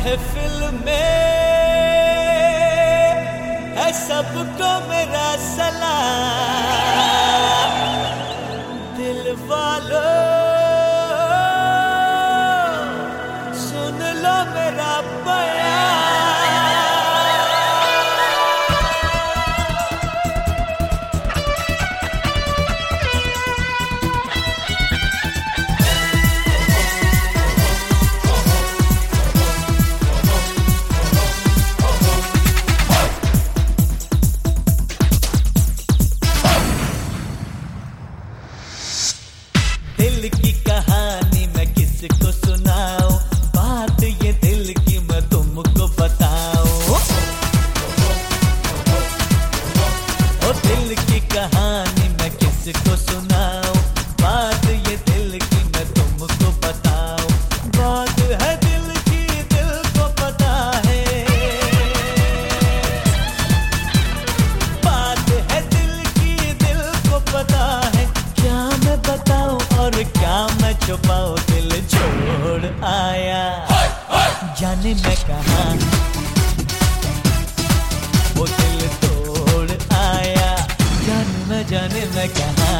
महफिल में है सबको मेरा सलाम। दिल वालों सुन लो मेरा बयान। दिल की कहानी मैं किसको सुनाऊं, बात ये दिल की मैं तुमको बताऊं। ओ दिल की कहानी मैं किसको सुनाऊं, बात ये दिल की मैं तुमको बताऊं। बात है दिल की, दिल को पता है। बात है दिल की, दिल को पता है। क्या मैं बताऊं और क्या मैं छुपाऊं, दिल छोड़ आया जाने मैं कहाँ। वो दिल तोड़ आया जाने मैं कहाँ।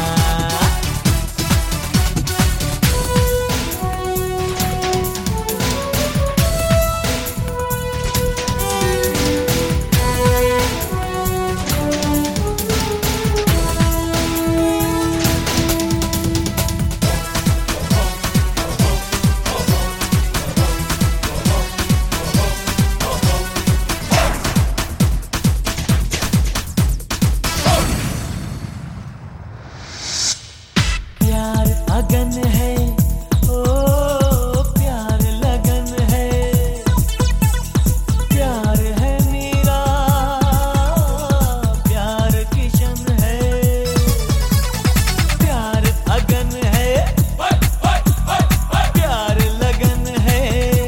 लगन है ओ प्यार लगन है, प्यार है मेरा प्यार किशन है। प्यार अगन है प्यार लगन है,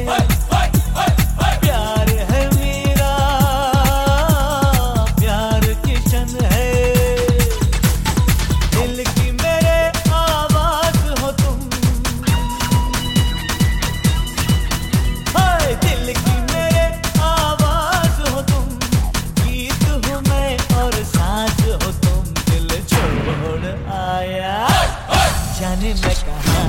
प्यार है मेरा प्यार किशन है। दिल की मेरे आवाज हो तुम, हाय दिल की मेरे आवाज हो तुम। गीत हूँ मैं और साज हो तुम। दिल छोड़ आया जाने मैं कहाँ।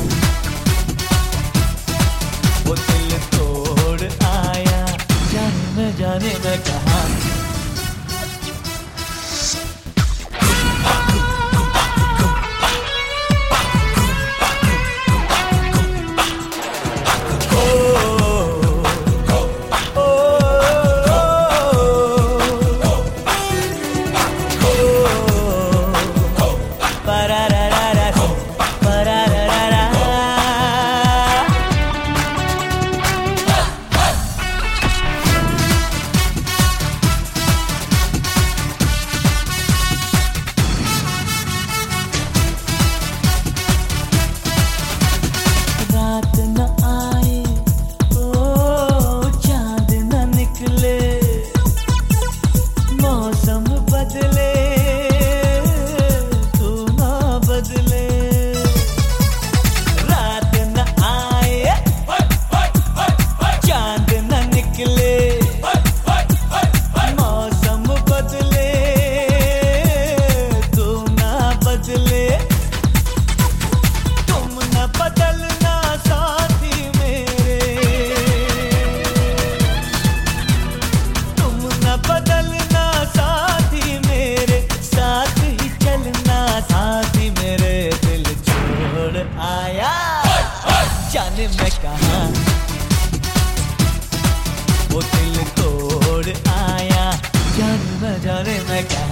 वो दिल तोड़ आया जाने मैं कहाँ। रात न आए ओ चांद न निकले, मौसम बदले तू ना बदले। रात न आए चांद न निकले, मौसम बदले तू ना बदले। तुम न बदलना साथी मेरे, तुम न बदलना साथी मेरे। साथ ही चलना साथी मेरे। दिल छोड़ आया जाने मैं कहाँ। वो दिल तोड़ आया जाने मैं कहाँ।